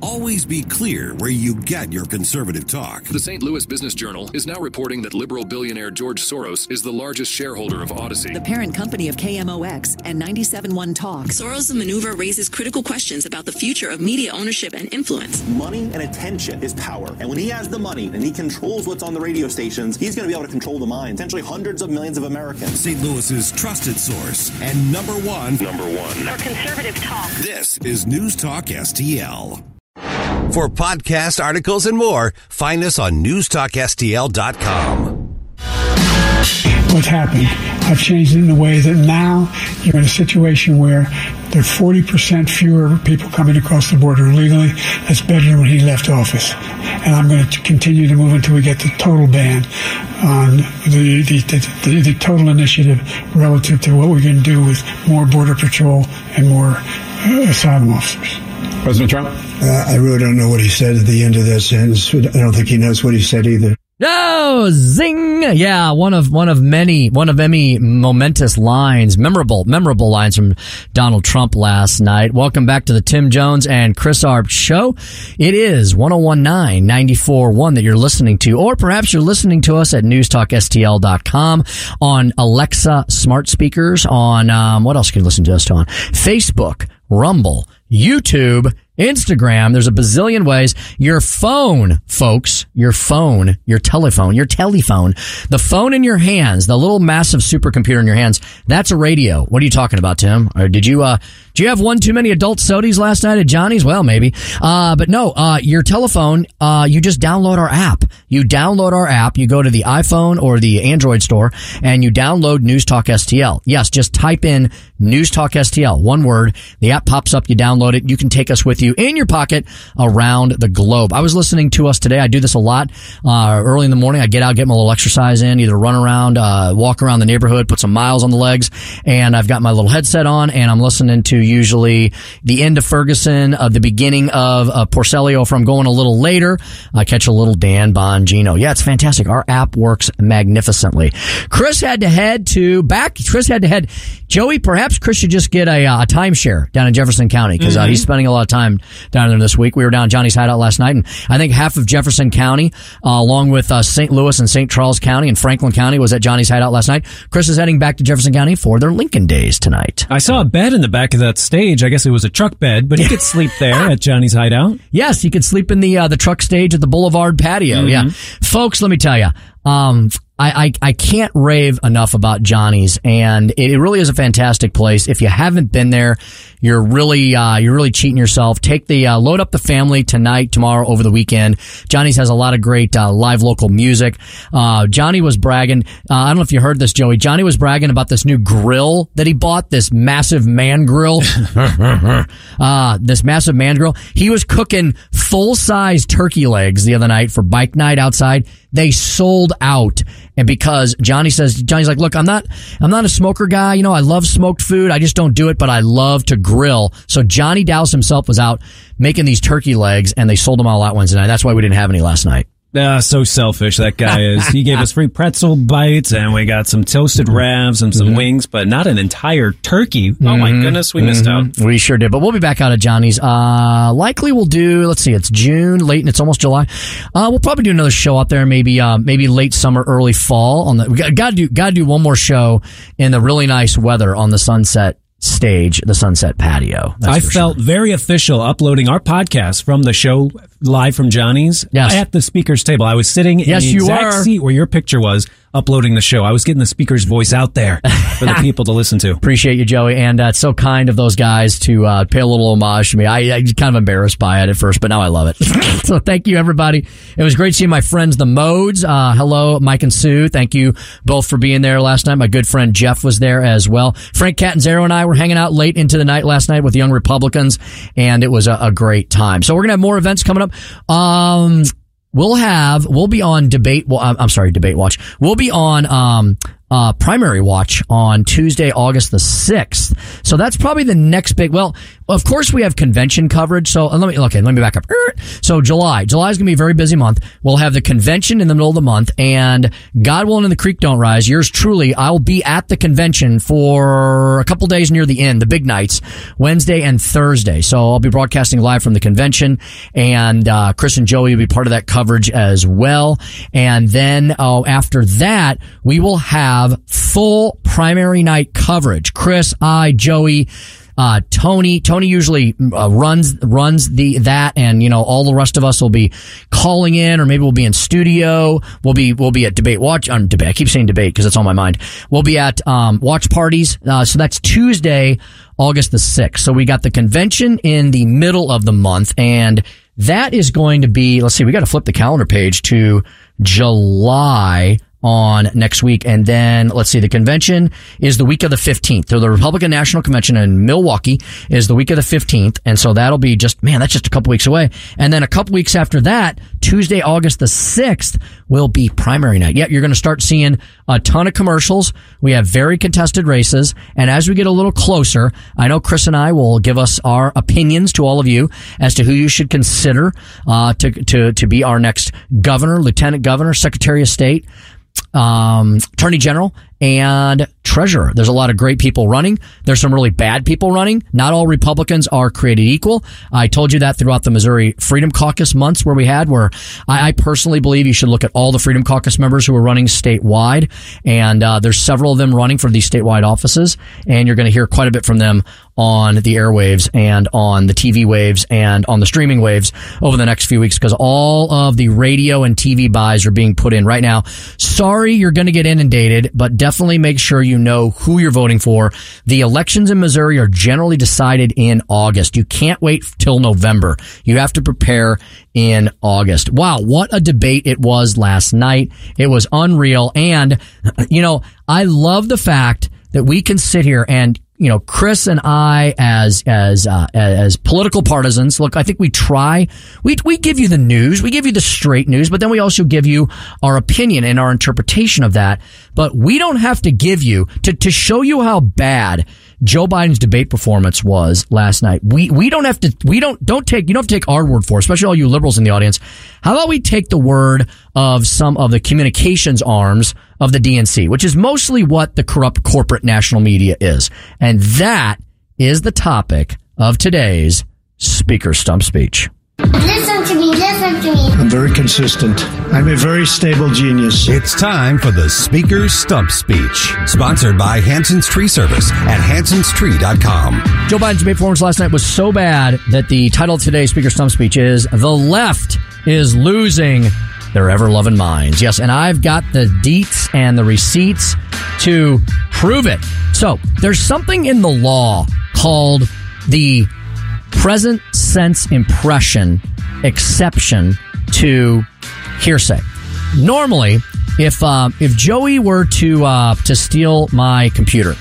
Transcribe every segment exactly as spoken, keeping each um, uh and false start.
Always be clear where you get your conservative talk. The Saint Louis Business Journal is now reporting that liberal billionaire George Soros is the largest shareholder of Odyssey, the parent company of K M O X and ninety-seven point one Talk. Soros' maneuver raises critical questions about the future of media ownership and influence. Money and attention is power. And when he has the money and he controls what's on the radio stations, he's going to be able to control the minds, potentially hundreds of millions of Americans. Saint Louis's trusted source and number one. number one. For conservative talk. This is News Talk S T L. For podcast articles and more, find us on news talk S T L dot com. What's happened? I've changed it in a way that now you're in a situation where there are forty percent fewer people coming across the border illegally. That's better than when he left office. And I'm going to continue to move until we get the total ban on the the, the, the, the total initiative relative to what we're going to do with more Border Patrol and more uh, asylum officers. President Trump? Uh, I really don't know what he said at the end of that sentence. I don't think he knows what he said either. Oh, zing! Yeah, one of one of many, one of many momentous lines, memorable, memorable lines from Donald Trump last night. Welcome back to the Tim Jones and Chris Arp Show. It is one oh one point nine, ninety-four point one that you're listening to, or perhaps you're listening to us at news talk S T L dot com on Alexa smart speakers, on, um, what else can you listen to us to on? Facebook, Rumble, YouTube, Instagram. There's a bazillion ways. Your phone, folks, your phone, your telephone, your telephone, the phone in your hands, the little massive supercomputer in your hands, that's a radio. What are you talking about, Tim? Or did you, uh, did you have one too many adult sodies last night at Johnny's? Well, maybe. Uh, but no, uh, your telephone, uh, you just download our app. You download our app. You go to the iPhone or the Android store and you download News Talk S T L. Yes, just type in News Talk S T L. One word. The app pops up. You download it. You can take us with you in your pocket around the globe. I was listening to us today. I do this a lot. Uh, early in the morning, I get out, get my little exercise in, either run around, uh, walk around the neighborhood, put some miles on the legs, and I've got my little headset on, and I'm listening to usually the end of Ferguson, uh, the beginning of uh, Porcello. If I'm going a little later, I catch a little Dan Bongino. Yeah, it's fantastic. Our app works magnificently. Chris had to head to back. Chris had to head. Joey, perhaps Chris should just get a, uh, a timeshare down in Jefferson County because mm-hmm. uh, he's spending a lot of time down there this week. We were down at Johnny's Hideout last night, and I think half of Jefferson County, uh, along with uh, Saint Louis and Saint Charles County and Franklin County, was at Johnny's Hideout last night. Chris is heading back to Jefferson County for their Lincoln Days tonight. I saw a bed in the back of that stage. I guess it was a truck bed, but he could sleep there at Johnny's Hideout. Yes, he could sleep in the uh, the truck stage at the Boulevard patio. Mm-hmm. Yeah, folks, let me tell you. Um, I, I, I can't rave enough about Johnny's, and it, it really is a fantastic place. If you haven't been there, you're really, uh, you're really cheating yourself. Take the, uh, load up the family tonight, tomorrow, over the weekend. Johnny's has a lot of great, uh, live local music. Uh, Johnny was bragging, uh, I don't know if you heard this, Joey. Johnny was bragging about this new grill that he bought, this massive man grill. uh, this massive man grill. He was cooking full-size turkey legs the other night for bike night outside. They sold out. And because Johnny says, Johnny's like, look, I'm not, I'm not a smoker guy. You know, I love smoked food. I just don't do it, but I love to grill. So Johnny Dowse himself was out making these turkey legs, and they sold them all out Wednesday night. That's why we didn't have any last night. Ah, so selfish that guy is. He gave us free pretzel bites, and we got some toasted ravs and some mm-hmm. wings, but not an entire turkey. Oh, mm-hmm. my goodness, we mm-hmm. missed out. We sure did, but we'll be back out at Johnny's. Uh, likely we'll do, let's see, it's June, late, and it's almost July. Uh, we'll probably do another show out there, maybe uh, maybe late summer, early fall. On the we got to do got to do one more show in the really nice weather on the Sunset stage, the Sunset patio. I felt sure. very official uploading our podcast from the show live from Johnny's yes. at the speaker's table. I was sitting yes, in the exact seat where your picture was uploading the show. I was getting the speaker's voice out there for the people to listen to. Appreciate you, Joey. And uh, it's so kind of those guys to uh, pay a little homage to me. I, I was kind of embarrassed by it at first, but now I love it. So thank you, everybody. It was great seeing my friends, the Modes. Uh, hello, Mike and Sue. Thank you both for being there last night. My good friend Jeff was there as well. Frank Catanzaro and I were hanging out late into the night last night with Young Republicans, and it was a, a great time. So we're going to have more events coming up. Um... We'll have, we'll be on debate, well, I'm sorry, Debate Watch. We'll be on, um, uh, Primary Watch on Tuesday, August the sixth. So that's probably the next big, well, of course, we have convention coverage. So uh, let me okay, let me back up. So July, July is going to be a very busy month. We'll have the convention in the middle of the month, and God willing, and the creek don't rise. Yours truly, I will be at the convention for a couple days near the end, the big nights, Wednesday and Thursday. So I'll be broadcasting live from the convention, and uh, Chris and Joey will be part of that coverage as well. And then oh, after that, we will have full primary night coverage. Chris, I, Joey. Uh, Tony, Tony usually uh, runs, runs the, that, and, you know, all the rest of us will be calling in, or maybe we'll be in studio. We'll be, we'll be at debate watch, on um, debate. I keep saying debate because it's on my mind. We'll be at, um, watch parties. Uh, so that's Tuesday, August the sixth. So we got the convention in the middle of the month, and that is going to be, let's see, we got to flip the calendar page to July on next week. And then let's see, the convention is the week of the fifteenth. So the Republican National Convention in Milwaukee is the week of the fifteenth. And so that'll be just, man, that's just a couple weeks away. And then a couple weeks after that, Tuesday, August the sixth will be primary night. Yeah, you're going to start seeing a ton of commercials. We have very contested races. And as we get a little closer, I know Chris and I will give us our opinions to all of you as to who you should consider, uh, to, to, to be our next governor, lieutenant governor, secretary of state, um, attorney general, and treasurer. There's a lot of great people running. There's some really bad people running. Not all Republicans are created equal. I told you that throughout the Missouri Freedom Caucus months where we had, where I, I personally believe you should look at all the Freedom Caucus members who are running statewide. And, uh, there's several of them running for these statewide offices, and you're going to hear quite a bit from them on the airwaves and on the T V waves and on the streaming waves over the next few weeks, because all of the radio and T V buys are being put in right now. Sorry, you're going to get inundated, but definitely make sure you know who you're voting for. The elections in Missouri are generally decided in August. You can't wait till November. You have to prepare in August. Wow, what a debate it was last night. It was unreal. And, you know, I love the fact that we can sit here and, you know, Chris and I as, as, uh, as political partisans, look, I think we try, we, we give you the news, we give you the straight news, but then we also give you our opinion and our interpretation of that. But we don't have to give you, to, to show you how bad Joe Biden's debate performance was last night. We, we don't have to, we don't, don't take, you don't have to take our word for it, especially all you liberals in the audience. How about we take the word of some of the communications arms of the D N C, which is mostly what the corrupt corporate national media is. And that is the topic of today's Speaker Stump Speech. Listen to me, listen to me. I'm very consistent. I'm a very stable genius. It's time for the Speaker Stump Speech, sponsored by Hanson's Tree Service at hansons tree dot com. Joe Biden's debate performance last night was so bad that the title of today's Speaker Stump Speech is "The Left is Losing Their Ever-Loving Minds." Yes, and I've got the deets and the receipts to prove it. So, there's something in the law called the present sense impression exception to hearsay. Normally, if uh, if Joey were to uh, to steal my computer,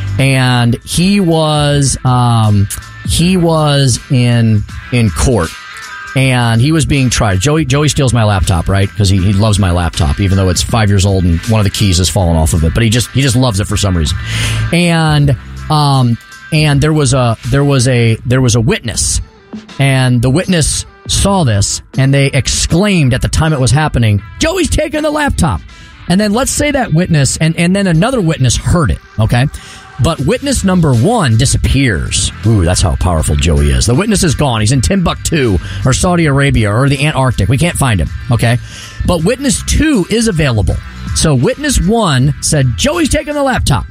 and he was um, he was in in court, and he was being tried. Joey Joey steals my laptop, right? Because he, he loves my laptop, even though it's five years old and one of the keys has fallen off of it. But he just he just loves it for some reason. And um and there was a there was a there was a witness, and the witness saw this, and they exclaimed at the time it was happening, "Joey's taking the laptop." And then let's say that witness and and then another witness heard it. Okay. But witness number one disappears. Ooh, that's how powerful Joey is. The witness is gone. He's in Timbuktu or Saudi Arabia or the Antarctic. We can't find him, okay? But witness two is available. So witness one said, "Joey's taking the laptop."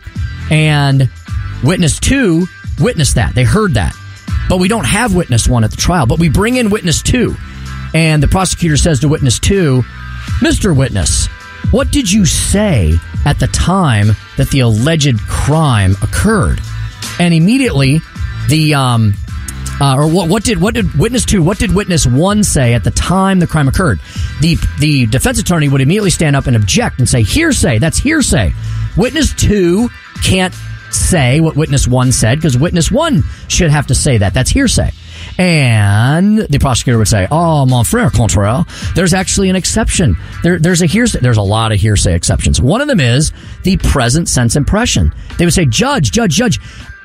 And witness two witnessed that. They heard that. But we don't have witness one at the trial. But we bring in witness two. And the prosecutor says to witness two, "Mister Witness, what did you say at the time that the alleged crime occurred?" And immediately, the um, uh, or what, what did what did witness two? What did witness one say at the time the crime occurred? The the defense attorney would immediately stand up and object and say, "Hearsay. That's hearsay. Witness two can't say what witness one said because witness one should have to say that. That's hearsay." And the prosecutor would say, "Oh, mon frère Contraire, there's actually an exception. There, there's a hearsay. There's a lot of hearsay exceptions. One of them is the present sense impression." They would say, "Judge, judge, judge,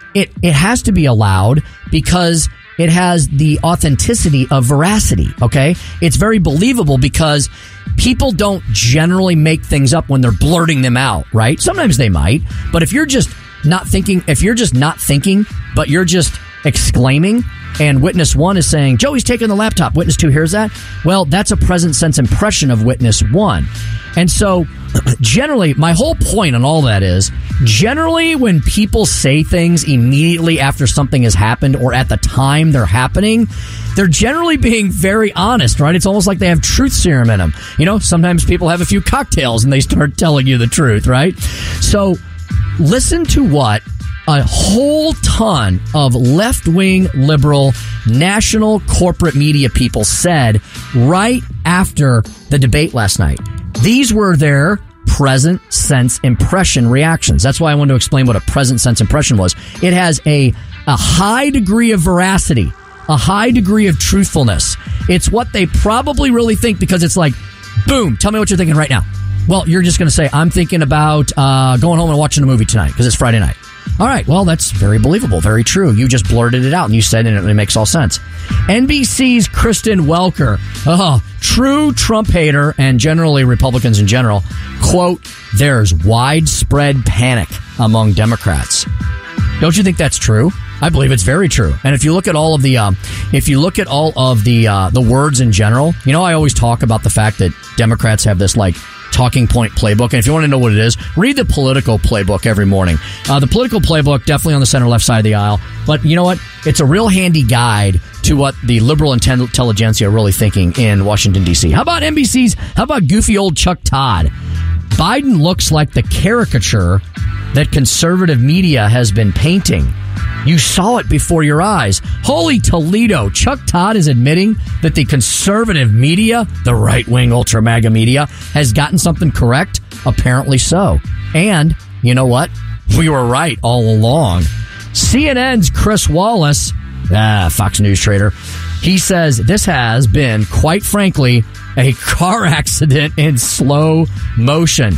it, it has to be allowed because it has the authenticity of veracity, okay? It's very believable because people don't generally make things up when they're blurting them out, right? Sometimes they might, but if you're just not thinking, if you're just not thinking, but you're just exclaiming, and witness one is saying, Joey's taking the laptop, witness two hears that, well, that's a present sense impression of witness one. And so, generally, my whole point on all that is, generally when people say things immediately after something has happened or at the time they're happening, they're generally being very honest, right? It's almost like they have truth serum in them. You know, sometimes people have a few cocktails and they start telling you the truth, right? So, listen to what a whole ton of left-wing, liberal, national corporate media people said right after the debate last night. These were their present sense impression reactions. That's why I wanted to explain what a present sense impression was. It has a, a high degree of veracity, a high degree of truthfulness. It's what they probably really think because it's like, boom, tell me what you're thinking right now. Well, you're just going to say, I'm thinking about uh, going home and watching a movie tonight because it's Friday night. All right, well, that's very believable, very true. You just blurted it out and you said it and it makes all sense. N B C's Kristen Welker, oh, true Trump hater and generally Republicans in general, quote, there's widespread panic among Democrats. Don't you think that's true? I believe it's very true. And if you look at all of the, um, if you look at all of the uh, the words in general, you know, I always talk about the fact that Democrats have this like talking point playbook. And if you want to know what it is, read the Political Playbook every morning. Uh, the Political Playbook, definitely on the center left side of the aisle. But you know what? It's a real handy guide to what the liberal intelligentsia are really thinking in Washington, D C. How about N B C's? How about goofy old Chuck Todd? Biden looks like the caricature that conservative media has been painting. You saw it before your eyes. Holy Toledo, Chuck Todd is admitting that the conservative media, the right-wing ultra-MAGA media, has gotten something correct? Apparently so. And, you know what? We were right all along. C N N's Chris Wallace, ah, Fox News trader, he says this has been, quite frankly, a car accident in slow motion.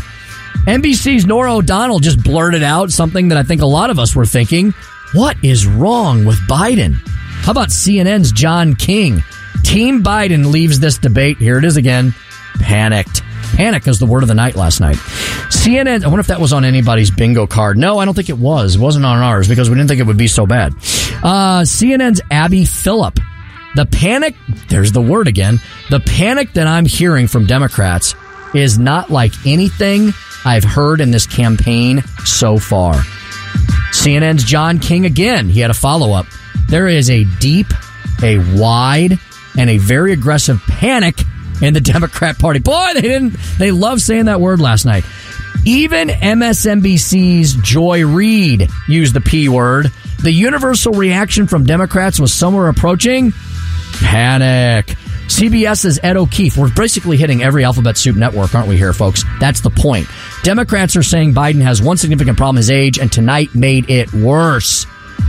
N B C's Norah O'Donnell just blurted out something that I think a lot of us were thinking. What is wrong with Biden? How about C N N's John King? Team Biden leaves this debate, here it is again, panicked. Panic is the word of the night last night. C N N, I wonder if that was on anybody's bingo card. No, I don't think it was. It wasn't on ours because we didn't think it would be so bad. Uh, C N N's Abby Phillip. The panic, there's the word again, the panic that I'm hearing from Democrats is not like anything I've heard in this campaign so far. C N N's John King again. He had a follow-up. There is a deep, a wide, and a very aggressive panic in the Democrat Party. Boy, they didn't. They loved saying that word last night. Even M S N B C's Joy Reid used the P word. The universal reaction from Democrats was somewhere approaching panic. CBS's Ed O'Keefe. We're basically hitting every alphabet soup network, aren't we here, folks? That's the point. Democrats are saying Biden has one significant problem, his age, and tonight made it worse.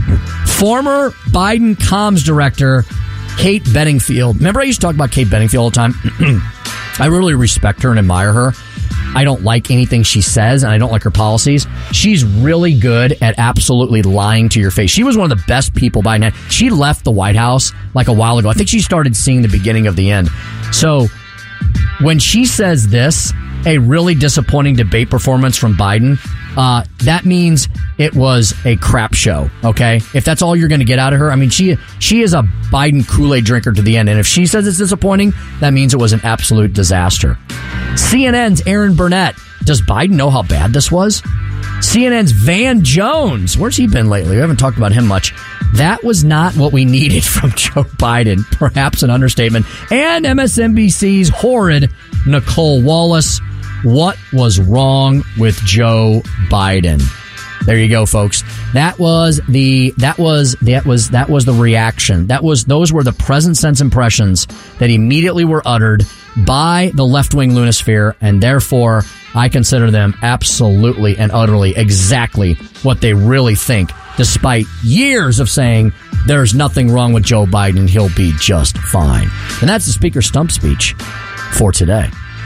Former Biden comms director Kate Bedingfield. Remember I used to talk about Kate Bedingfield all the time? I really respect her and admire her. I don't like anything she says, and I don't like her policies. She's really good at absolutely lying to your face. She was one of the best people by now. She left the White House like a while ago. I think she started seeing the beginning of the end. So when she says this, a really disappointing debate performance from Biden, uh, that means it was a crap show, okay? If that's all you're going to get out of her, I mean, she she is a Biden Kool-Aid drinker to the end, and if she says it's disappointing, that means it was an absolute disaster. C N N's Aaron Burnett. Does Biden know how bad this was? C N N's Van Jones. Where's he been lately? We haven't talked about him much. That was not what we needed from Joe Biden. Perhaps an understatement. And M S N B C's horrid Nicole Wallace. What was wrong with Joe Biden? There you go, folks. That was the that was that was that was the reaction. That was those were the present sense impressions that immediately were uttered by the left-wing lunosphere, and therefore I consider them absolutely and utterly exactly what they really think, despite years of saying there's nothing wrong with Joe Biden, he'll be just fine. And that's the Speaker Stump Speech for today.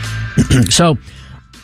So,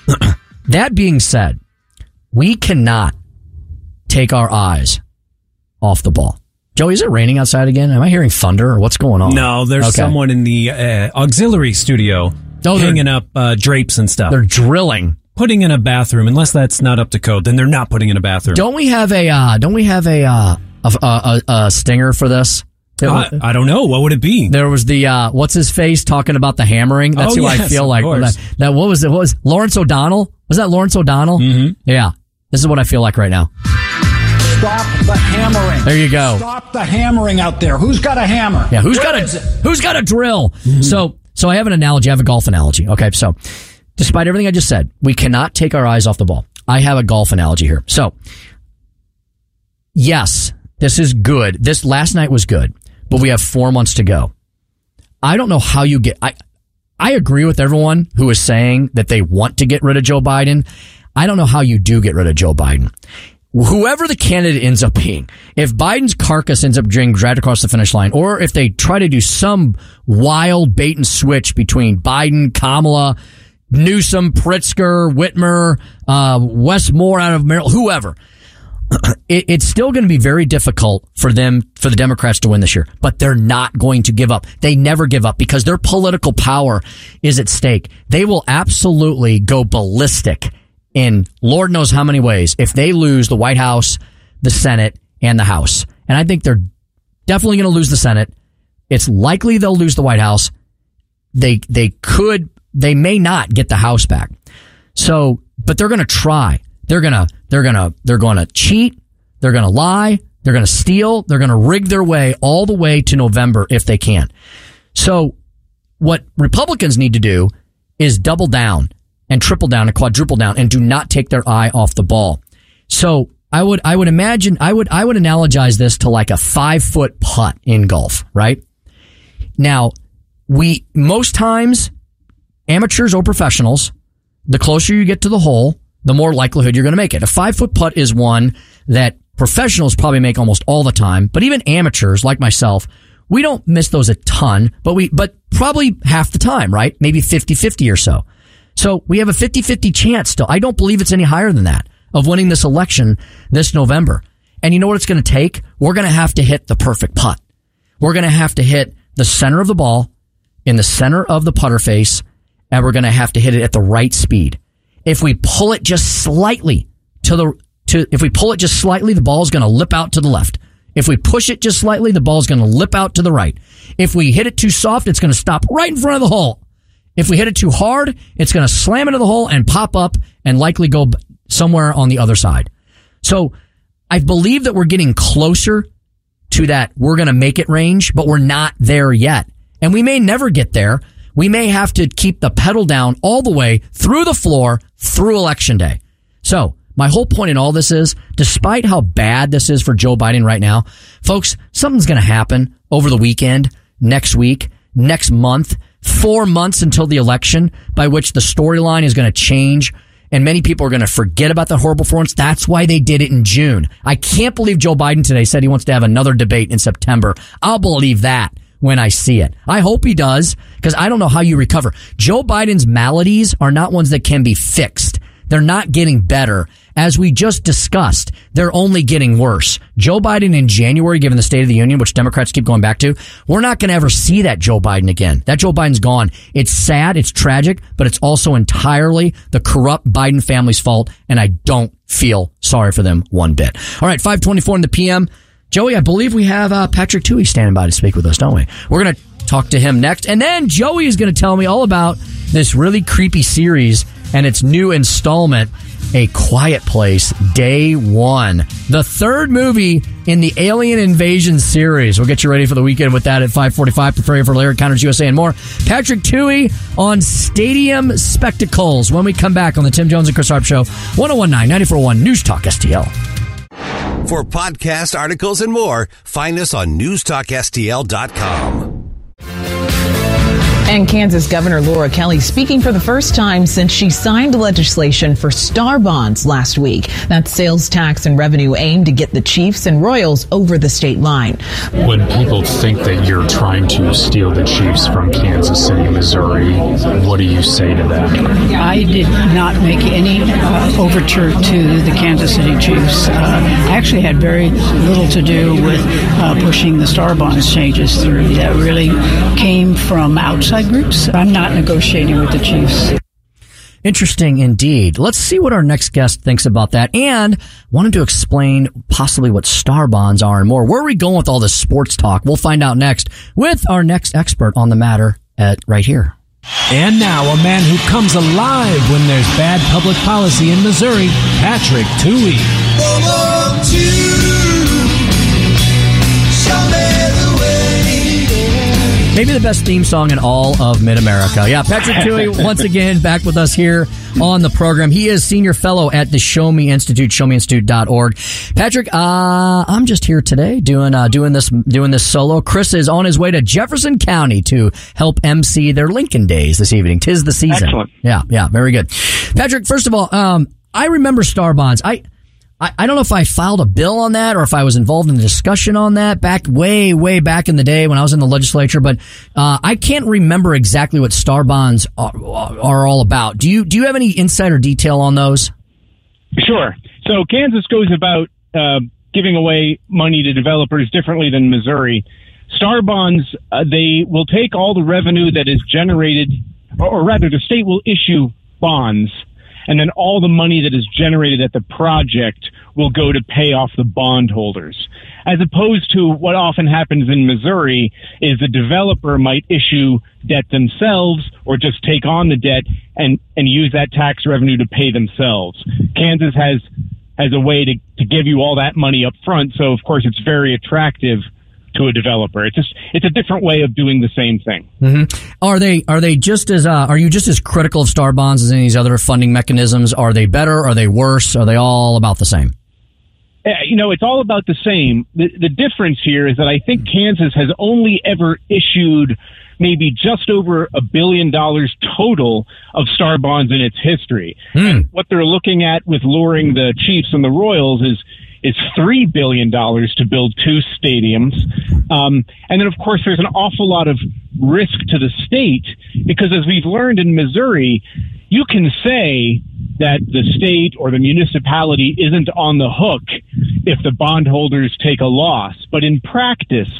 that being said, we cannot take our eyes off the ball. Joey, is it raining outside again? Am I hearing thunder or what's going on? No, there's Okay. someone in the uh, auxiliary studio Oh, they're- hanging up uh, drapes and stuff. They're drilling. Putting in a bathroom. Unless that's not up to code, then they're not putting in a bathroom. Don't we have a uh, don't we have a, uh, a, a, a stinger for this? Uh, I don't know. What would it be? There was the uh, what's his face talking about the hammering. That's Oh, who I yes, feel of like. course. That, that what was it? What was Lawrence O'Donnell? Was that Lawrence O'Donnell? Mm-hmm. Yeah. This is what I feel like right now. Stop the hammering. There you go. Stop the hammering out there. Who's got a hammer? Yeah, who's Where got is a it? who's got a drill? Mm-hmm. So so I have an analogy. I have a golf analogy. Okay, so despite everything I just said, we cannot take our eyes off the ball. I have a golf analogy here. So yes, this is good. This last night was good, but we have four months to go. I don't know how you get. I I agree with everyone who is saying that they want to get rid of Joe Biden. I don't know how you do get rid of Joe Biden. Whoever the candidate ends up being, if Biden's carcass ends up being dragged across the finish line, or if they try to do some wild bait and switch between Biden, Kamala, Newsom, Pritzker, Whitmer, uh, Wes Moore out of Maryland, whoever, it, it's still going to be very difficult for them, for the Democrats to win this year, but they're not going to give up. They never give up because their political power is at stake. They will absolutely go ballistic in Lord knows how many ways if they lose the White House, the Senate, and the House. And I think they're definitely going to lose the Senate. It's likely they'll lose the White House. They they could, they may not get the House back. So, but they're going to try. They're going to, they're going to, they're going to cheat. They're going to lie. They're going to steal. They're going to rig their way all the way to November if they can. So what Republicans need to do is double down and triple down and quadruple down and do not take their eye off the ball. So I would, I would imagine, I would, I would analogize this to like a five foot putt in golf, right? Now, we, most times, amateurs or professionals, the closer you get to the hole, the more likelihood you're going to make it. A five foot putt is one that professionals probably make almost all the time, but even amateurs like myself, we don't miss those a ton, but we, but probably half the time, right? Maybe fifty-fifty or so. So we have a fifty-fifty chance still. I don't believe it's any higher than that of winning this election this November. And you know what it's going to take? We're going to have to hit the perfect putt. We're going to have to hit the center of the ball in the center of the putter face, and we're going to have to hit it at the right speed. If we pull it just slightly to the, to, if we pull it just slightly, the ball is going to lip out to the left. If we push it just slightly, the ball is going to lip out to the right. If we hit it too soft, it's going to stop right in front of the hole. If we hit it too hard, it's going to slam into the hole and pop up and likely go somewhere on the other side. So I believe that we're getting closer to that we're going to make it range, but we're not there yet. And we may never get there. We may have to keep the pedal down all the way through the floor through Election Day. So my whole point in all this is, despite how bad this is for Joe Biden right now, folks, something's going to happen over the weekend, next week, next month, four months until the election, by which the storyline is going to change and many people are going to forget about the horrible performance. That's why they did it in June. I can't believe Joe Biden today said he wants to have another debate in September. I'll believe that when I see it. I hope he does, because I don't know how you recover. Joe Biden's maladies are not ones that can be fixed. They're not getting better. As we just discussed, they're only getting worse. Joe Biden in January, given the State of the Union, which Democrats keep going back to, we're not going to ever see that Joe Biden again. That Joe Biden's gone. It's sad, it's tragic, but it's also entirely the corrupt Biden family's fault, and I don't feel sorry for them one bit. All right, five twenty-four in the P M. Joey, I believe we have uh, Patrick Tuohy standing by to speak with us, don't we? We're going to talk to him next, and then Joey is going to tell me all about this really creepy series and its new installment, A Quiet Place, Day One. The third movie in the Alien Invasion series. We'll get you ready for the weekend with that at five forty-five. Prepare for Larry Counters U S A and more. Patrick Tuohy on Stadium Spectacles when we come back on the Tim Jones and Chris Harp Show. one oh one nine, ninety-four point one News Talk S T L. For podcast articles and more, find us on news talk S T L dot com. And Kansas Governor Laura Kelly speaking for the first time since she signed legislation for star bonds last week. That's sales tax and revenue aimed to get the Chiefs and Royals over the state line. When people think that you're trying to steal the Chiefs from Kansas City, Missouri, what do you say to that? I did not make any uh, overture to the Kansas City Chiefs. Uh, I actually had very little to do with uh, pushing the star bonds changes through. That really came from outside groups. I'm not negotiating with the Chiefs. Interesting indeed. Let's see what our next guest thinks about that, and wanted to explain possibly what star bonds are and more. Where are we going with all this sports talk? We'll find out next with our next expert on the matter at right here. And now a man who comes alive when there's bad public policy in Missouri, Patrick Tuohy. Maybe the best theme song in all of mid-America. Yeah, Patrick Tuohy, once again, back with us here on the program. He is senior fellow at the Show Me Institute, show me institute dot org. Patrick, uh, I'm just here today doing uh, doing this doing this solo. Chris is on his way to Jefferson County to help emcee their Lincoln Days this evening. 'Tis the season. Excellent. Yeah, yeah, very good. Patrick, first of all, um, I remember star bonds. I I, I don't know if I filed a bill on that or if I was involved in the discussion on that back way, way back in the day when I was in the legislature, but uh, I can't remember exactly what star bonds are, are all about. Do you do you have any insight or detail on those? Sure. So Kansas goes about uh, giving away money to developers differently than Missouri. Star bonds, uh, they will take all the revenue that is generated, or, or rather the state will issue bonds, and then all the money that is generated at the project will go to pay off the bondholders. As opposed to what often happens in Missouri is the developer might issue debt themselves or just take on the debt and, and use that tax revenue to pay themselves. Kansas has has a way to, to give you all that money up front, so of course it's very attractive to a developer. It's just it's a different way of doing the same thing. Mm-hmm. Are they are they just as uh, are you just as critical of star bonds as any of these other funding mechanisms? Are they better? Are they worse? Are they all about the same? Uh, you know, it's all about the same. The, the difference here is that I think Kansas has only ever issued maybe just over a billion dollars total of star bonds in its history. Mm. And what they're looking at with luring the Chiefs and the Royals is is three billion dollars to build two stadiums. Um, and then, of course, there's an awful lot of risk to the state because, as we've learned in Missouri, you can say that the state or the municipality isn't on the hook if the bondholders take a loss. But in practice,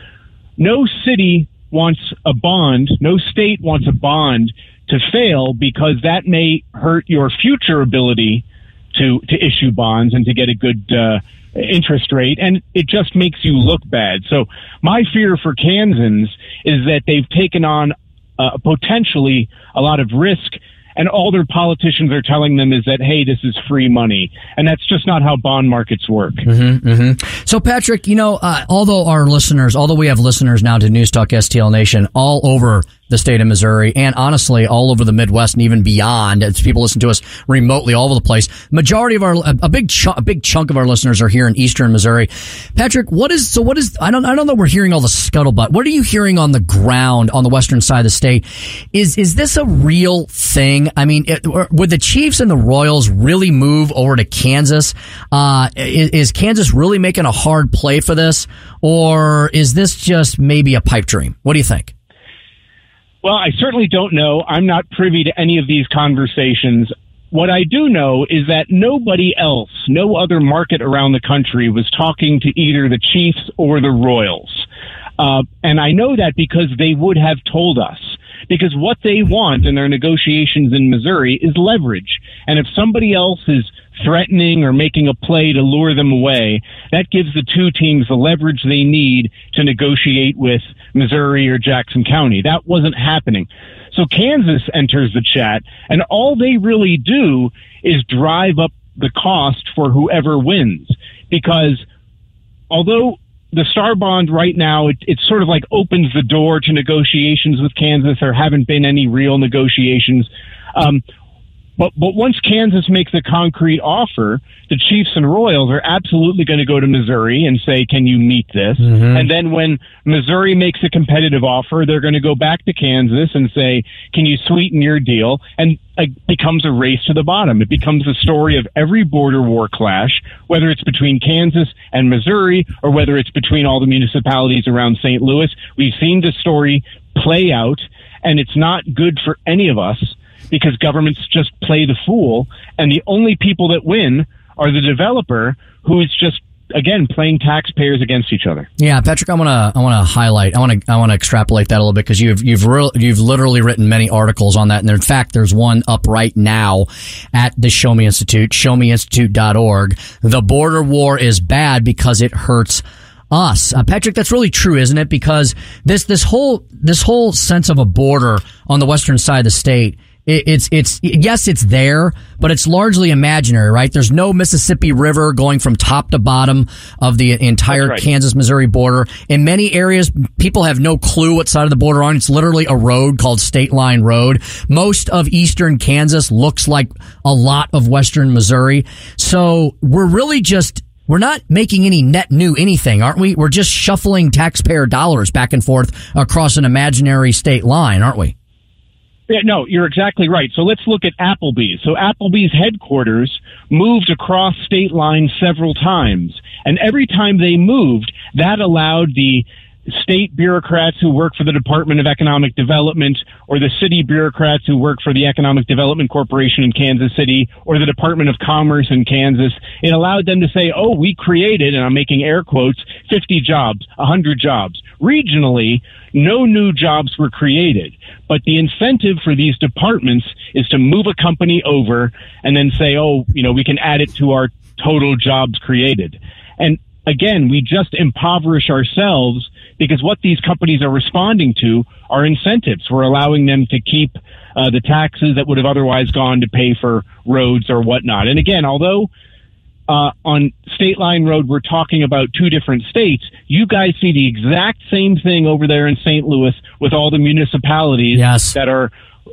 no city wants a bond, no state wants a bond to fail because that may hurt your future ability to, to issue bonds and to get a good uh, interest rate, and it just makes you look bad. So my fear for Kansans is that they've taken on uh, potentially a lot of risk, and all their politicians are telling them is that, hey, this is free money. And that's just not how bond markets work. Mm-hmm, mm-hmm. So, Patrick, you know, uh, although our listeners, although we have listeners now to News Talk S T L Nation all over the state of Missouri, and honestly, all over the Midwest and even beyond, as people listen to us remotely all over the place. Majority of our, a big chunk, a big chunk of our listeners are here in Eastern Missouri. Patrick, what is, so what is, I don't, I don't know we're hearing all the scuttlebutt. What are you hearing on the ground on the western side of the state? Is, is this a real thing? I mean, it, would the Chiefs and the Royals really move over to Kansas? Uh, is, is Kansas really making a hard play for this? Or is this just maybe a pipe dream? What do you think? Well, I certainly don't know. I'm not privy to any of these conversations. What I do know is that nobody else, no other market around the country was talking to either the Chiefs or the Royals. Uh, and I know that because they would have told us. Because what they want in their negotiations in Missouri is leverage. And if somebody else is threatening or making a play to lure them away, that gives the two teams the leverage they need to negotiate with Missouri or Jackson County. That wasn't happening. So Kansas enters the chat, and all they really do is drive up the cost for whoever wins. Because although the Star Bond right now, it, it sort of like opens the door to negotiations with Kansas. There haven't been any real negotiations. Um, But but once Kansas makes a concrete offer, the Chiefs and Royals are absolutely going to go to Missouri and say, can you meet this? Mm-hmm. And then when Missouri makes a competitive offer, they're going to go back to Kansas and say, can you sweeten your deal? And it becomes a race to the bottom. It becomes the story of every border war clash, whether it's between Kansas and Missouri or whether it's between all the municipalities around Saint Louis. We've seen the story play out, and it's not good for any of us, because governments just play the fool, and the only people that win are the developer, who is just, again, playing taxpayers against each other. Yeah, Patrick, I want to I want to highlight, I want to I want to extrapolate that a little bit, because you've you've real, you've literally written many articles on that, and in fact, there's one up right now at the Show Me Institute, show me institute dot org. The border war is bad because it hurts us. Uh, Patrick, that's really true, isn't it? Because this this whole this whole sense of a border on the western side of the state, It's, it's, yes, it's there, but it's largely imaginary, right? There's no Mississippi River going from top to bottom of the entire right. Kansas-Missouri border. In many areas, people have no clue what side of the border on. It's literally a road called State Line Road. Most of eastern Kansas looks like a lot of western Missouri. So we're really just, we're not making any net new anything, aren't we? We're just shuffling taxpayer dollars back and forth across an imaginary state line, aren't we? Yeah, no, you're exactly right. So let's look at Applebee's. So Applebee's headquarters moved across state lines several times. And every time they moved, that allowed the state bureaucrats who work for the Department of Economic Development, or the city bureaucrats who work for the Economic Development Corporation in Kansas City, or the Department of Commerce in Kansas. It allowed them to say, oh, we created, and I'm making air quotes, fifty jobs, one hundred jobs. Regionally, no new jobs were created. But the incentive for these departments is to move a company over and then say, oh, you know, we can add it to our total jobs created. And again, we just impoverish ourselves, because what these companies are responding to are incentives. We're allowing them to keep uh, the taxes that would have otherwise gone to pay for roads or whatnot. And again, although uh, on State Line Road we're talking about two different states, you guys see the exact same thing over there in Saint Louis with all the municipalities yes. that are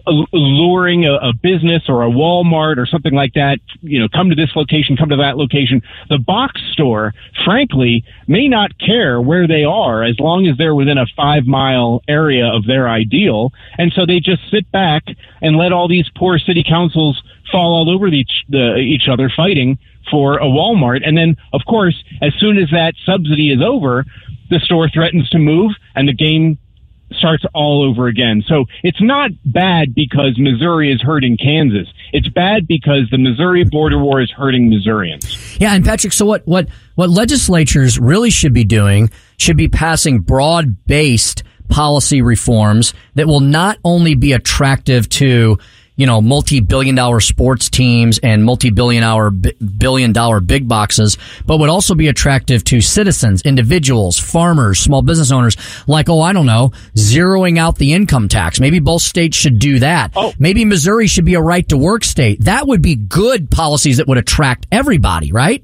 luring a, a business or a Walmart or something like that, you know, come to this location, come to that location. The box store, frankly, may not care where they are as long as they're within a five mile area of their ideal. And so they just sit back and let all these poor city councils fall all over each, the, each other fighting for a Walmart. And then, of course, as soon as that subsidy is over, the store threatens to move and the game starts all over again. So it's not bad because Missouri is hurting Kansas. It's bad because the Missouri border war is hurting Missourians. Yeah, and Patrick, so what, what, what legislatures really should be doing should be passing broad-based policy reforms that will not only be attractive to, you know, multi-billion dollar sports teams and multi-billion dollar billion dollar big boxes, but would also be attractive to citizens, individuals, farmers, small business owners, like, oh, I don't know, zeroing out the income tax. Maybe both states should do that. Oh. Maybe Missouri should be a right to work state. That would be good policies that would attract everybody, right?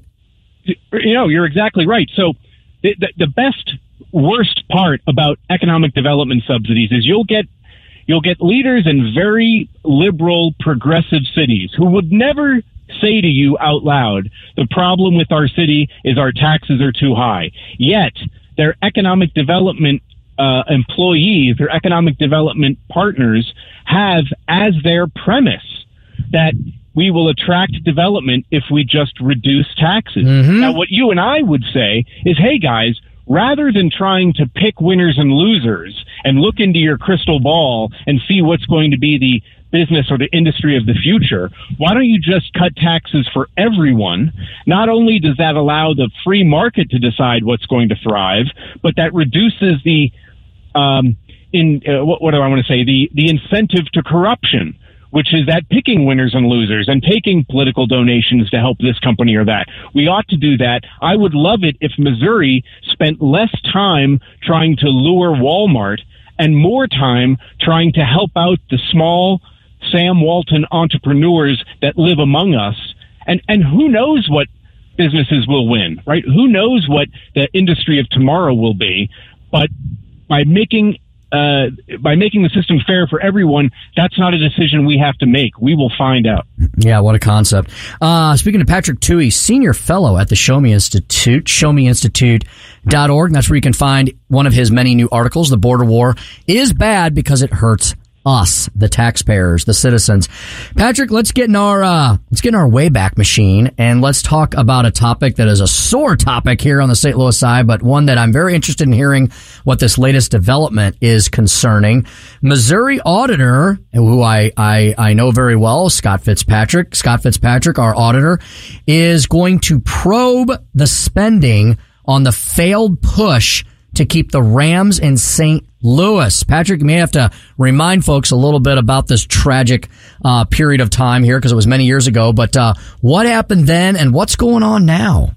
You know, you're exactly right. So the, the, the best, worst part about economic development subsidies is you'll get You'll get leaders in very liberal, progressive cities who would never say to you out loud, the problem with our city is our taxes are too high. Yet, their economic development uh, employees, their economic development partners have as their premise that we will attract development if we just reduce taxes. Mm-hmm. Now, what you and I would say is, hey, guys, rather than trying to pick winners and losers and look into your crystal ball and see what's going to be the business or the industry of the future, why don't you just cut taxes for everyone? Not only does that allow the free market to decide what's going to thrive, but that reduces the, um, in uh, what, what do I want to say, the, the incentive to corruption, which is that picking winners and losers and taking political donations to help this company or that. We ought to do that. I would love it if Missouri spent less time trying to lure Walmart and more time trying to help out the small Sam Walton entrepreneurs that live among us. And, and who knows what businesses will win, right? Who knows what the industry of tomorrow will be? But by making uh, by making the system fair for everyone, that's not a decision we have to make. We will find out. Yeah, what a concept. Uh, speaking of Patrick Tuohy, senior fellow at the Show Me Institute, show me institute dot org. That's where you can find one of his many new articles. The border war is bad because it hurts us, the taxpayers, the citizens. Patrick, let's get in our uh, let's get in our Wayback Machine and let's talk about a topic that is a sore topic here on the Saint Louis side, but one that I'm very interested in hearing what this latest development is concerning. Missouri auditor, who I I, I know very well, Scott Fitzpatrick. Scott Fitzpatrick, our auditor, is going to probe the spending on the failed push to keep the Rams in Saint Louis. Patrick, you may have to remind folks a little bit about this tragic uh, period of time here because it was many years ago. But uh, what happened then and what's going on now?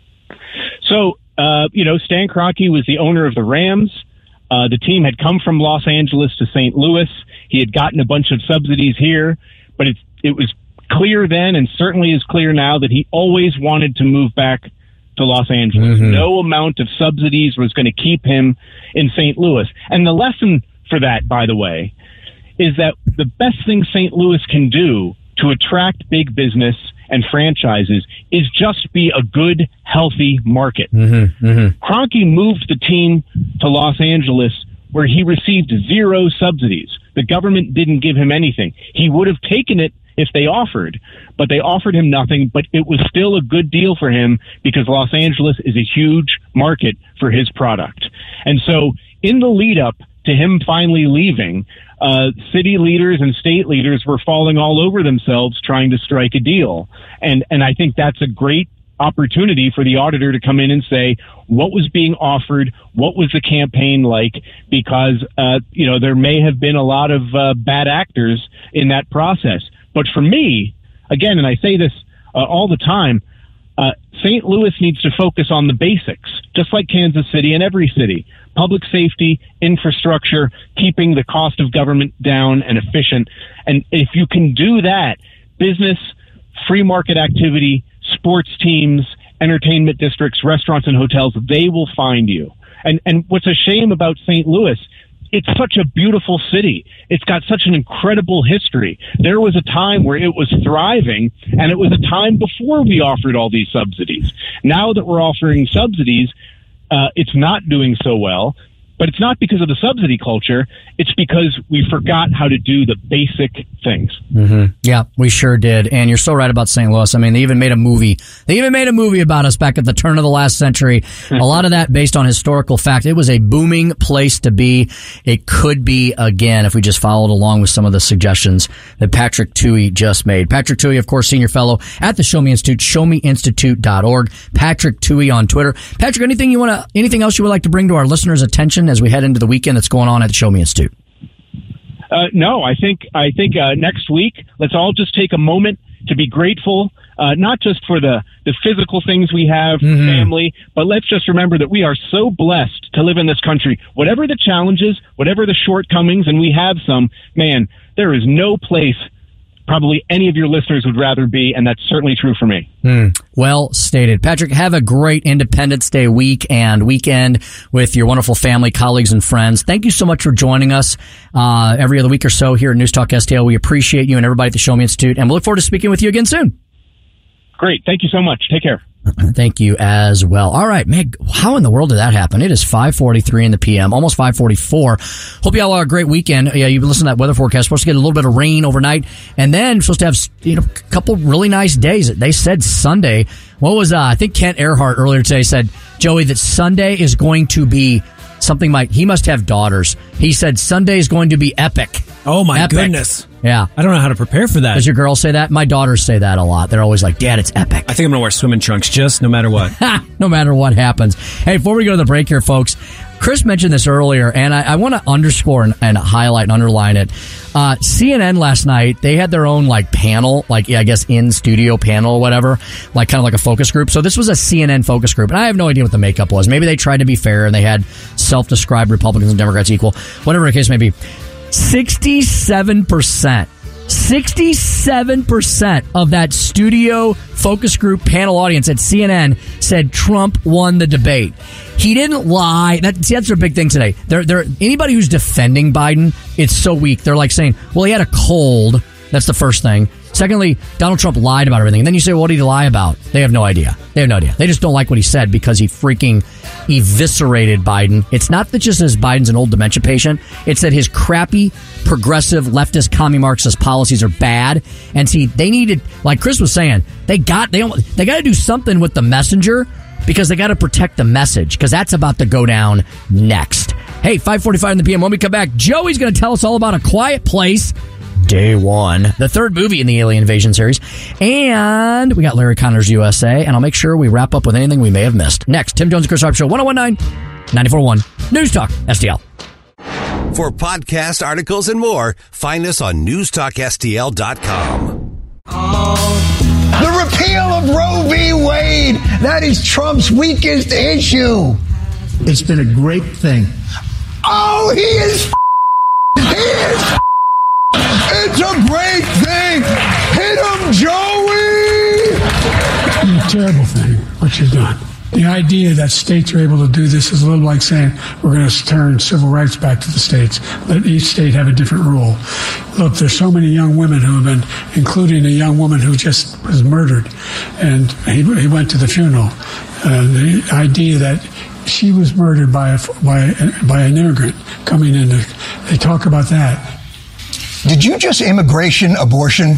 So, uh, you know, Stan Kroenke was the owner of the Rams. Uh, the team had come from Los Angeles to Saint Louis. He had gotten a bunch of subsidies here, but it, it was clear then and certainly is clear now that he always wanted to move back to Los Angeles. Mm-hmm. No amount of subsidies was going to keep him in Saint Louis. And the lesson for that, by the way, is that the best thing Saint Louis can do to attract big business and franchises is just be a good, healthy market. Mm-hmm. Mm-hmm. Kroenke moved the team to Los Angeles where he received zero subsidies. The government didn't give him anything. He would have taken it if they offered, but they offered him nothing, but it was still a good deal for him because Los Angeles is a huge market for his product. And so in the lead up to him finally leaving, uh, city leaders and state leaders were falling all over themselves trying to strike a deal. And, and I think that's a great opportunity for the auditor to come in and say what was being offered, what was the campaign like, because, uh, you know, there may have been a lot of uh, bad actors in that process. But for me, again, and I say this uh, all the time, uh, Saint Louis needs to focus on the basics, just like Kansas City and every city. Public safety, infrastructure, keeping the cost of government down and efficient. And if you can do that, business, free market activity, sports teams, entertainment districts, restaurants and hotels, they will find you. And, and what's a shame about Saint Louis, it's such a beautiful city. It's got such an incredible history. There was a time where it was thriving, and it was a time before we offered all these subsidies. Now that we're offering subsidies, uh, it's not doing so well. But it's not because of the subsidy culture. It's because we forgot how to do the basic things. Mm-hmm. Yeah, we sure did. And you're so right about Saint Louis. I mean, they even made a movie. They even made a movie about us back at the turn of the last century. A lot of that based on historical fact. It was a booming place to be. It could be again if we just followed along with some of the suggestions that Patrick Tuohy just made. Patrick Tuohy, of course, senior fellow at the Show Me Institute, show me institute dot org. Patrick Tuohy on Twitter. Patrick, anything you want to, anything else you would like to bring to our listeners' attention as we head into the weekend that's going on at the Show Me Institute? Uh, no, I think I think uh, next week, let's all just take a moment to be grateful, uh, not just for the, the physical things we have, mm-hmm. family, but let's just remember that we are so blessed to live in this country. Whatever the challenges, whatever the shortcomings, and we have some, man, there is no place probably any of your listeners would rather be, and that's certainly true for me. Mm, well stated. Patrick, have a great Independence Day week and weekend with your wonderful family, colleagues, and friends. Thank you so much for joining us uh, every other week or so here at News Talk S T L. We appreciate you and everybody at the Show Me Institute, and we look forward to speaking with you again soon. Great. Thank you so much. Take care. Thank you as well. All right, Meg, how in the world did that happen? It is five forty-three in the P M, almost five forty-four. Hope you all have a great weekend. Yeah, you've been listening to that weather forecast. Supposed to get a little bit of rain overnight, and then supposed to have, you know, a couple really nice days. They said Sunday. What was, uh, I think Kent Earhart earlier today said, Joey, that Sunday is going to be something like, he must have daughters. He said Sunday is going to be epic. Oh, my epic. goodness. Yeah. I don't know how to prepare for that. Does your girls say that? My daughters say that a lot. They're always like, Dad, it's epic. I think I'm going to wear swimming trunks just no matter what. No matter what happens. Hey, before we go to the break here, folks, Chris mentioned this earlier, and I, I want to underscore and, and highlight and underline it. Uh, C N N last night, they had their own like panel, like yeah, I guess in-studio panel or whatever, like kind of like a focus group. So this was a C N N focus group, and I have no idea what the makeup was. Maybe they tried to be fair, and they had self-described Republicans and Democrats equal, whatever the case may be. sixty-seven percent sixty-seven percent of that studio focus group panel audience at C N N said Trump won the debate. He didn't lie. That, see, that's their big thing today. They're, they're, anybody who's defending Biden, it's so weak. They're like saying, well, he had a cold. That's the first thing. Secondly, Donald Trump lied about everything. And then you say, well, what did he lie about? They have no idea. They have no idea. They just don't like what he said because he freaking eviscerated Biden. It's not that just as Biden's an old dementia patient. It's that his crappy, progressive, leftist, commie Marxist policies are bad. And see, they needed, like Chris was saying, they got they they got to do something with the messenger because they got to protect the message because that's about to go down next. Hey, five forty-five in the P M. When we come back, Joey's going to tell us all about A Quiet Place. Day one, the third movie in the Alien Invasion series. And we got Larry Connor's U S A, and I'll make sure we wrap up with anything we may have missed. Next, Tim Jones and Chris Harp Show, one oh one point nine, ninety-four point one, News Talk, S T L. For podcast, articles, and more, find us on news talk S T L dot com. The repeal of Roe v. Wade, that is Trump's weakest issue. It's been a great thing. Oh, he is He is It's a great thing. Hit him, Joey. It's a terrible thing, what you've done. The idea that states are able to do this is a little like saying we're going to turn civil rights back to the states. Let each state have a different rule. Look, there's so many young women who have been, including a young woman who just was murdered, and he, he went to the funeral. Uh, the idea that she was murdered by a, by by an immigrant coming in, to, they talk about that. Did you just immigration abortion?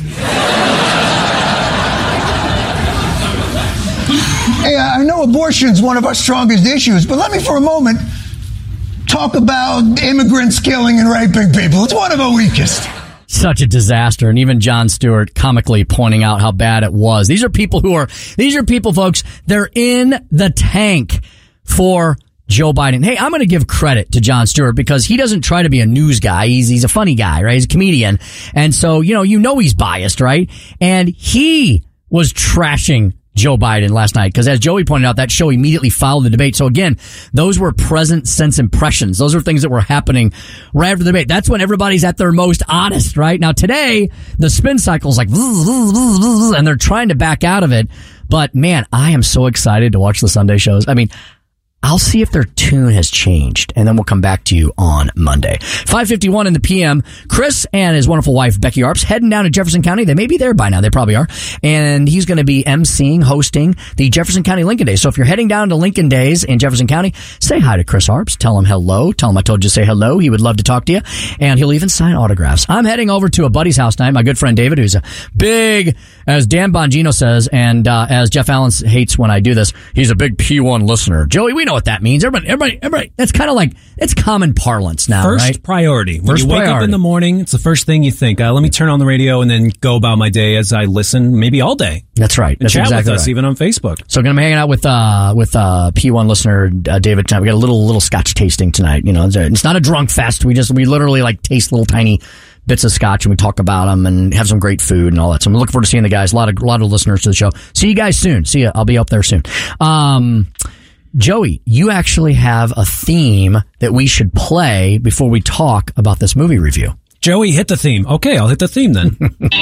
Hey, I know abortion's one of our strongest issues, but let me for a moment talk about immigrants killing and raping people. It's one of our weakest. Such a disaster. And even Jon Stewart comically pointing out how bad it was. These are people who are, these are people, folks, they're in the tank for Joe Biden. Hey, I'm going to give credit to Jon Stewart because he doesn't try to be a news guy. He's he's a funny guy, right? He's a comedian. And so, you know, you know he's biased, right? And he was trashing Joe Biden last night because as Joey pointed out, that show immediately followed the debate. So again, those were present sense impressions. Those are things that were happening right after the debate. That's when everybody's at their most honest, right? Now today, the spin cycle's like, and they're trying to back out of it. But man, I am so excited to watch the Sunday shows. I mean, I'll see if their tune has changed, and then we'll come back to you on Monday. five fifty-one in the P M. Chris and his wonderful wife, Becky Arps, heading down to Jefferson County. They may be there by now. They probably are. And he's going to be emceeing, hosting the Jefferson County Lincoln Days. So if you're heading down to Lincoln Days in Jefferson County, say hi to Chris Arps. Tell him hello. Tell him I told you to say hello. He would love to talk to you. And he'll even sign autographs. I'm heading over to a buddy's house tonight, my good friend David, who's a big, as Dan Bongino says, and uh, as Jeff Allen hates when I do this, he's a big P one listener. Joey, we know what that means. Everybody, everybody, everybody. That's kind of like, it's common parlance now, first right? priority. When First you wake priority. up in the morning, it's the first thing you think. Uh, let me turn on the radio and then go about my day as I listen, maybe all day. That's right. And That's chat exactly with us, right. even on Facebook. So I'm going to be hanging out with, uh, with, uh, P one listener, uh, David tonight. We got a little, little scotch tasting tonight. You know, it's, a, it's not a drunk fest. We just, we literally like taste little tiny bits of scotch and we talk about them and have some great food and all that. So I'm looking forward to seeing the guys. A lot of, a lot of listeners to the show. See you guys soon. See you. I'll be up there soon. Um, Joey, you actually have a theme that we should play before we talk about this movie review. Joey, hit the theme. Okay, I'll hit the theme then.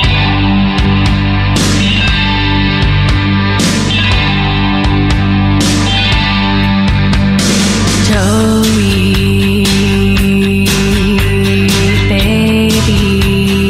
Joey, baby,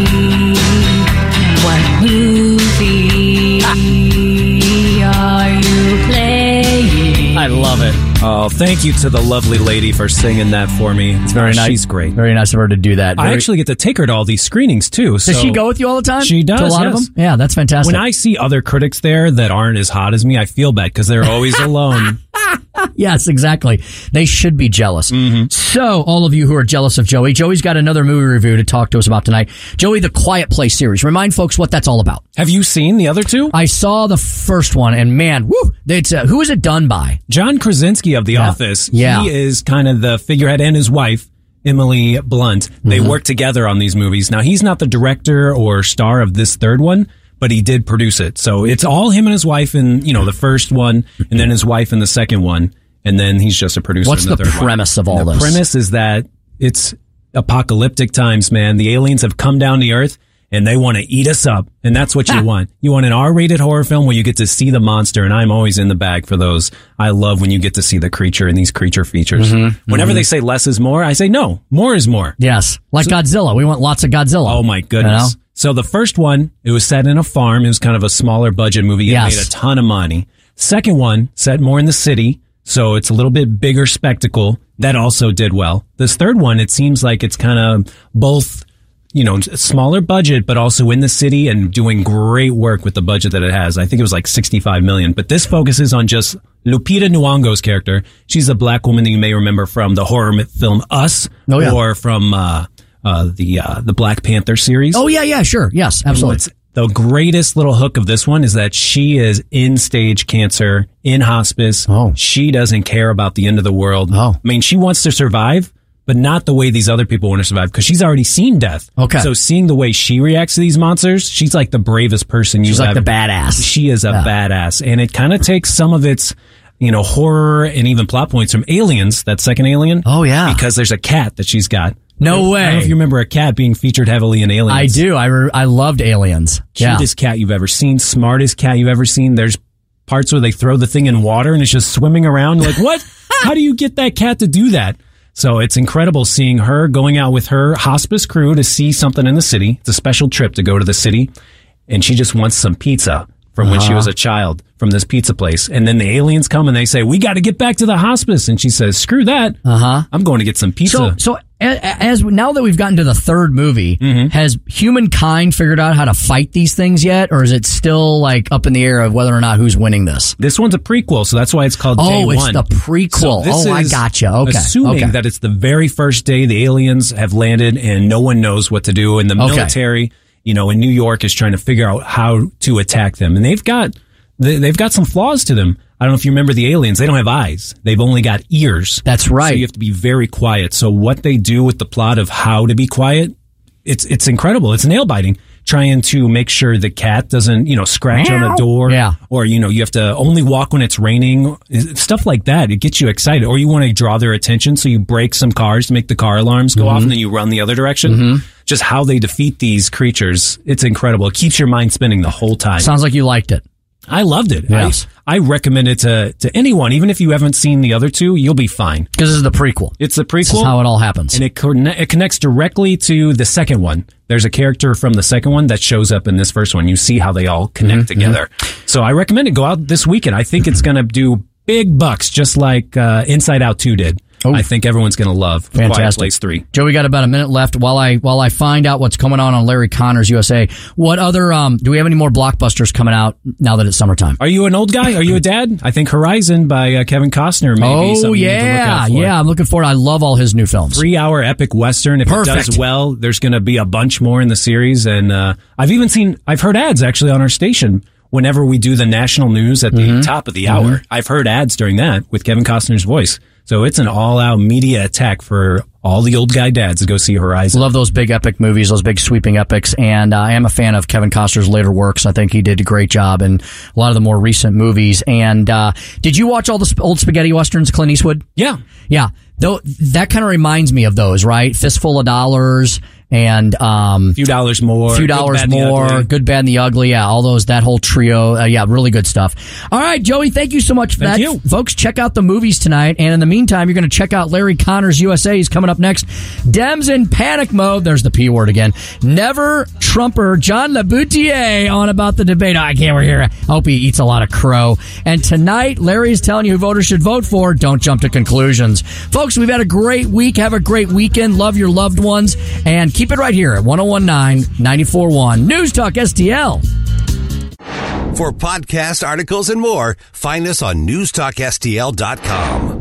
what movie are you playing? I love it. Oh, thank you to the lovely lady for singing that for me. It's very nice. She's great. Very nice of her to do that. Very, I actually get to take her to all these screenings too. So does she go with you all the time? She does. To a lot yes. of them? Yeah, that's fantastic. When I see other critics there that aren't as hot as me, I feel bad because they're always alone. Yes, exactly. They should be jealous. Mm-hmm. So, all of you who are jealous of Joey, Joey's got another movie review to talk to us about tonight. Joey, The Quiet Place series. Remind folks what that's all about. Have you seen the other two? I saw the first one, and man, woo! It's uh, who is it done by? John Krasinski of The Yeah. Office. Yeah. He is kind of the figurehead, and his wife, Emily Blunt. They Mm-hmm. work together on these movies. Now, he's not the director or star of this third one, but he did produce it. So it's all him and his wife in, you know, the first one, and then his wife in the second one. And then he's just a producer. What's in the, the third premise one. of all the this? The premise is that it's apocalyptic times, man. The aliens have come down to Earth, and they want to eat us up. And that's what you want. You want an R-rated horror film where you get to see the monster, and I'm always in the bag for those. I love when you get to see the creature in these creature features. Mm-hmm. Whenever Mm-hmm. they say less is more, I say no, more is more. Yes, like so, Godzilla. We want lots of Godzilla. Oh my goodness. You know? So the first one, it was set in a farm. It was kind of a smaller budget movie. It yes. made a ton of money. Second one, set more in the city. So it's a little bit bigger spectacle. That also did well. This third one, it seems like it's kind of both, you know, smaller budget, but also in the city and doing great work with the budget that it has. I think it was like sixty-five million, but this focuses on just Lupita Nyong'o's character. She's a black woman that you may remember from the horror film Us, oh, yeah. or from, uh, uh, the, uh, the Black Panther series. Oh yeah, yeah, sure. Yes, absolutely. The greatest little hook of this one is that she is in stage cancer, in hospice. Oh. She doesn't care about the end of the world. Oh. I mean, she wants to survive, but not the way these other people want to survive, because she's already seen death. Okay. So seeing the way she reacts to these monsters, she's like the bravest person you've She's like ever. the badass. She is a yeah. badass. And it kind of takes some of its, you know, horror and even plot points from Aliens, that second Alien. Oh, yeah. Because there's a cat that she's got. No way. I don't know if you remember a cat being featured heavily in Aliens. I do. I, re- I loved Aliens. Cutest yeah. cat you've ever seen. Smartest cat you've ever seen. There's parts where they throw the thing in water and it's just swimming around. You're like, what? How do you get that cat to do that? So it's incredible seeing her going out with her hospice crew to see something in the city. It's a special trip to go to the city. And she just wants some pizza from when uh-huh. she was a child from this pizza place. And then the aliens come and they say, we got to get back to the hospice. And she says, screw that. Uh-huh. I'm going to get some pizza. So, so as now that we've gotten to the third movie, mm-hmm. has humankind figured out how to fight these things yet? Or is it still like up in the air of whether or not who's winning this? This one's a prequel, so that's why it's called oh, Day One. Oh, it's the prequel. So oh, I gotcha. Okay. Assuming okay. that it's the very first day the aliens have landed and no one knows what to do, and the okay. military, you know, in New York is trying to figure out how to attack them. And they've got they've got some flaws to them. I don't know if you remember the aliens. They don't have eyes. They've only got ears. That's right. So you have to be very quiet. So what they do with the plot of how to be quiet, it's it's incredible. It's nail biting. Trying to make sure the cat doesn't, you know, scratch on the door. Yeah. Or, you know, you have to only walk when it's raining. Stuff like that. It gets you excited. Or you want to draw their attention, so you break some cars to make the car alarms go mm-hmm. off, and then you run the other direction. Mm-hmm. Just how they defeat these creatures. It's incredible. It keeps your mind spinning the whole time. Sounds like you liked it. I loved it. Yes. I, I recommend it to, to anyone. Even if you haven't seen the other two, you'll be fine. Because this is the prequel. It's the prequel. This is how it all happens. And it, conne- it connects directly to the second one. There's a character from the second one that shows up in this first one. You see how they all connect mm-hmm. together. So I recommend it. Go out this weekend. I think it's going to do big bucks, just like uh, Inside Out two did. Oh. I think everyone's going to love Fantastic. Quiet Place three. Joe, we got about a minute left while I while I find out what's coming on on Larry Connors U S A. What other um do we have any more blockbusters coming out now that it's summertime? Are you an old guy? Are you a dad? I think Horizon by uh, Kevin Costner may oh, be something yeah, you need to look out for. yeah, I'm looking forward. I love all his new films. Three hour epic western. If Perfect. it does well, there's going to be a bunch more in the series. And uh, I've even seen, I've heard ads actually on our station. Whenever we do the national news at the mm-hmm. top of the hour, mm-hmm. I've heard ads during that with Kevin Costner's voice. So it's an all-out media attack for all the old guy dads to go see Horizon. Love those big epic movies, those big sweeping epics, and uh, I am a fan of Kevin Costner's later works. I think he did a great job in a lot of the more recent movies. And uh, did you watch all the sp- old spaghetti westerns, Clint Eastwood? Yeah. Yeah. Though that kind of reminds me of those, right? Fistful of Dollars and um few dollars more, few dollars good, bad, more, good, bad, and the ugly. Yeah, all those, that whole trio. Uh, yeah, really good stuff. All right, Joey, thank you so much for thank that, you. Folks. Check out the movies tonight, and in the meantime, you're going to check out Larry Connors U S A. He's coming up next. Dems in panic mode. There's the P word again. Never Trumper John LaBoutier on about the debate. Oh, I can't we're here. I hope he eats a lot of crow. And tonight, Larry's telling you who voters should vote for. Don't jump to conclusions, folks. We've had a great week. Have a great weekend. Love your loved ones, and keep it right here at one oh one nine, ninety-four one News Talk S T L. For podcast articles and more, find us on news talk S T L dot com.